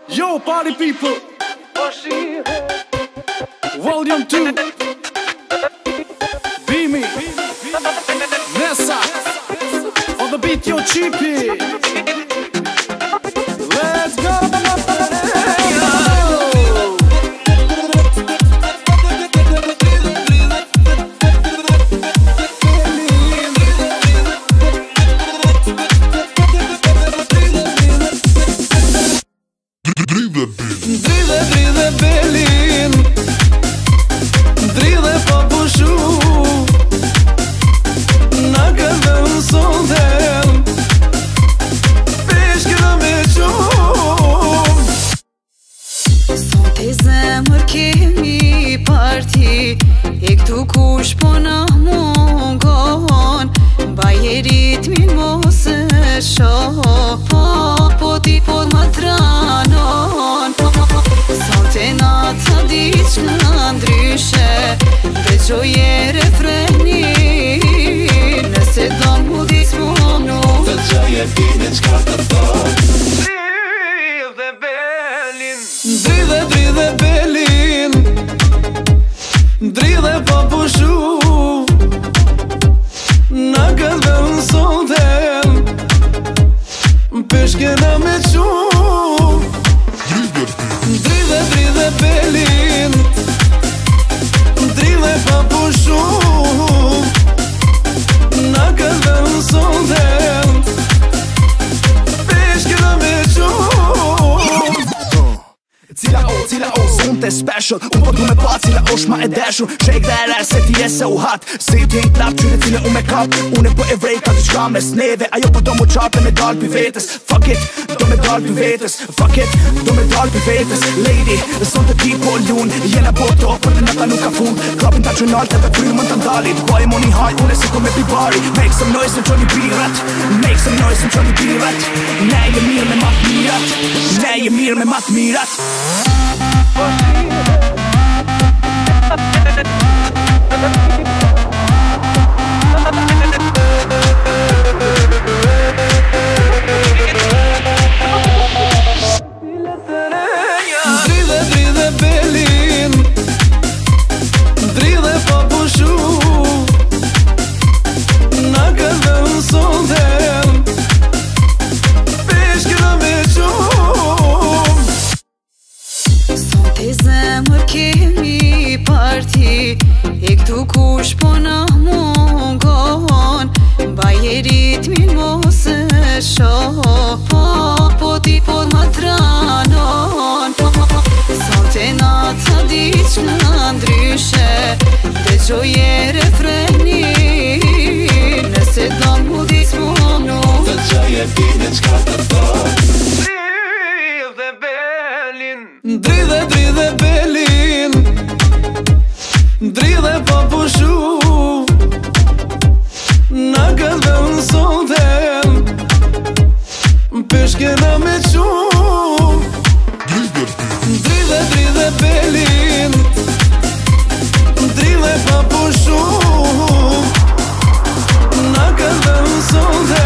Yo, party people! Volume 2. Bimi, Nessa, on the beat, yo, Cheapy. Let's go! Dridhe belin, dridhe pa pushu, na këve unë sonden, peshkëra me qumë. Sot e zemër kemi parti, e këtu kush po na mungon, baje ritmin mos e shoh, po ti po ma tranon. Sot e nata diçka ndryshe, veçoje refrenin, nëse do mu dismonu, Veçoje pine qka të thonë. Dridhe belin, dridhe pa pushu, na këve unë sonden, peshkena me qumë. Dridhe belin, dridhe pa pushu, na këve unë sonden, peshkena me qumë. Cila o zonë të special, unë po du me pa cila është ma e deshur. Shake that ass se ti e se u hat, se ti në klap qyre cile u me kap. Unë e po e vrej ka t'i qka mes neve, ajo po do mu qape me dal pi vetës. Fuck it, do me dal pi vetës. Fuck it, do me dal pi vetës. Lady, zonë të ti po lun, jena po to, për të nata nuk ka fun. Klapin ta qënalt e për frymën të ndalit, baj money high, unë e si ku me pi bari. Make some noise në qoni birat, make some noise në qoni birat. Ne je mirë me mat mirat, ne je mirë me mat mirat. Dridhe belin, dridhe pa pushu, na këve unë sonden, peshkëra me qumë. sot e zemër kemi parti, e këtu kush po na mungon, baje ritmin mos e shoh, po ti po ma tranon. Sot e nata diçka ndryshe, veçoje refrenin, nëse do mu dismonu, Veçoje pine qka të thonë. Dridhe belin, dridhe pa pushu, na këve unë sonden, peshkena me qumë. Dridhe belin, dridhe pa pushu, na këve unë sonden,